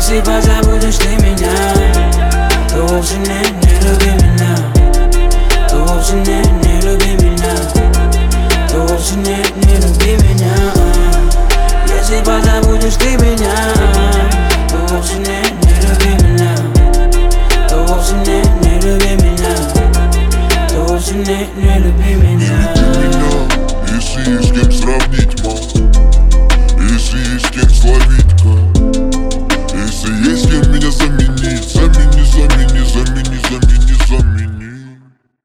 Если позабудешь ты меня, то вовсе не люби меня, то вовсе не люби меня.